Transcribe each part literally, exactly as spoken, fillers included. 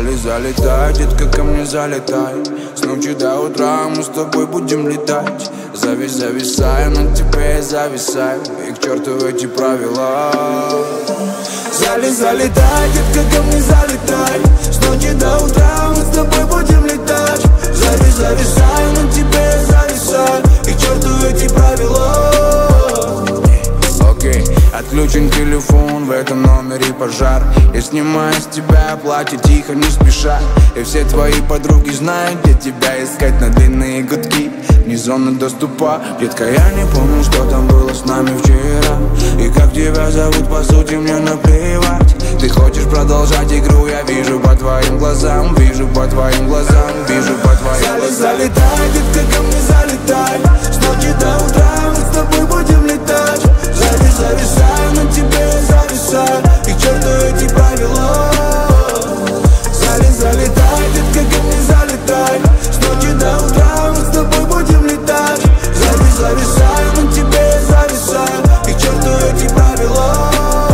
Зали, залетай, детка, ко мне залетай. С ночи до утра мы с тобой будем летать. Завис, зависаю на тебе, зависаю. И к черту эти правила. Зали, залетай, детка, ко мне залетай. С ночи до утра мы с тобой будем летать. Завис, зависаю на тебе, зависаю. И к черту эти правила. Окей, отключен телефон, в этом номере пожар. Я снимаю с тебя платье тихо, не спеша. И все твои подруги знают, где тебя искать на длинные гудки. Не зона доступа. Детка, я не помню, что там было с нами вчера. И как тебя зовут, по сути, мне наплевать. Ты хочешь продолжать игру, я вижу по твоим глазам. Вижу по твоим глазам, вижу по твоим глазам. Залетай, детка, ко мне залетай. С ночи до утра мы с тобой будем летать. Завис, зависаю на тебе, зависаю. И к черту эти правила. Зали, залетай, детка, ко мне залетай. С ночи до утра мы с тобой будем летать. Завис, зависаю на тебе, зависаю. И к черту эти правила.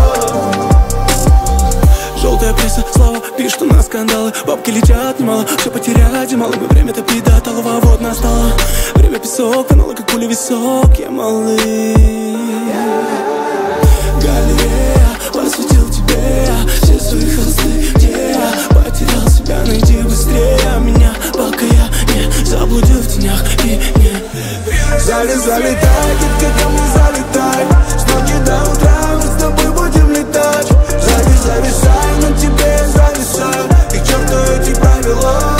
Желтая пресса, слава пишет у нас скандалы. Бабки летят немало, все потерять и мало. Мы время топить до талого, вот настало. Время песок, каналы как пуля висок. Я малый. Галерея, посвятил тебе я все свои холсты, где я потерял себя, найди быстрее меня, пока я не заблудил в тенях и не. Зали, залетай, детка, ко мне залетай. С ночи до утра мы с тобой будем летать. Завис, зависаю на тебе, зависаю. И к черту эти правила.